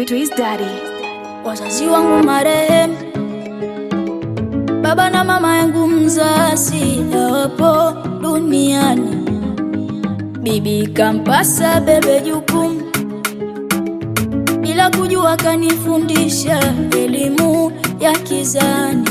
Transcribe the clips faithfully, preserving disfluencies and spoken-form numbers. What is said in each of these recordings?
Twist Daddy. Wazazi wangu marehemu, baba na mama yangu mzazi hawapo duniani. Bibi kampasa bebe jukumu, bila kujua kanifundisha elimu ya kizani.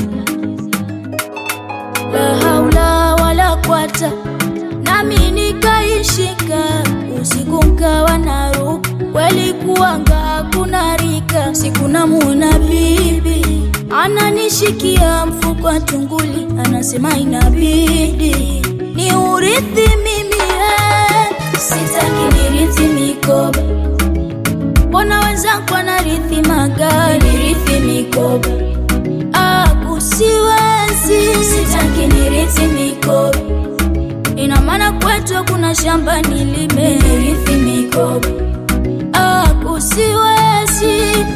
La haula wala quwata, nami nikaishika. Usiku nkawa naruka, kweli kuanga hakuna rika. Siku namuona bibi ananishikia mfuko wa tunguli, anasema inabidi ni urithi mimi. eh. Sitaki nirithi mikoba, mbona wenzangu wanarithi magari, nirithi mikoba. Ah, kusiwezi. Sitaki nirithi mikoba, ina maana kwetu kuna shamba nilime, nirithi mikoba. Ah, kusiwezi.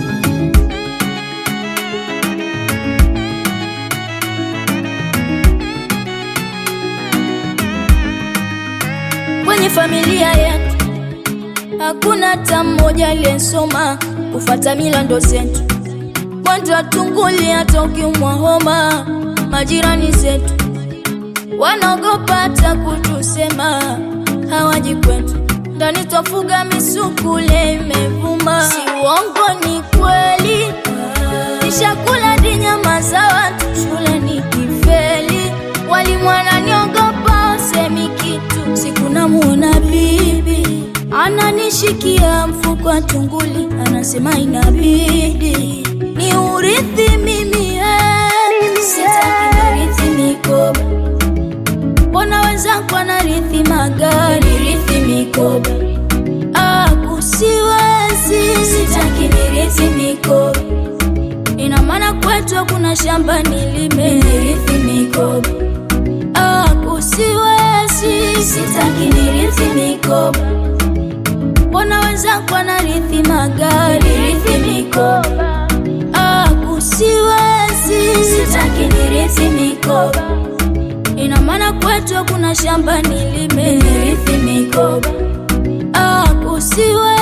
Kwenye familia yetu hakuna hata mmoja aliyesoma kufuata mila ndo zetu. Mwendo wa tunguli hata ukiumwa homa, majirani zetu wanaogopa hata kutusema, hawaji kwetu. Ndani twafuga misukule imevuma, si uongo ni kweli. Nishakula di nyama za watu, shule ni kifeli. Walimu wananiogopa usemi kitu. Siku namuona bibi ananishikia mfuko wa tunguli, anasema inabidi ni urithi mimi. eh. Sitaki nirithi mikoba, mbona wenzangu wanarithi magari, nirithi mikoba. Ah, kusiwezi. Sitaki nirithi mikoba, ina maana kwetu kuna shamba nilime, nirithi mikoba. Ah, kusiwezi. Sitaki nirithi mikoba, mbona wenzangu wanarithi magari, nirithi mikoba. Ah, kusiwezi. Sitaki nirithi mikoba, ina maana kwetu kuna shamba nilime, nirithi mikoba. Ah, kusiwezi.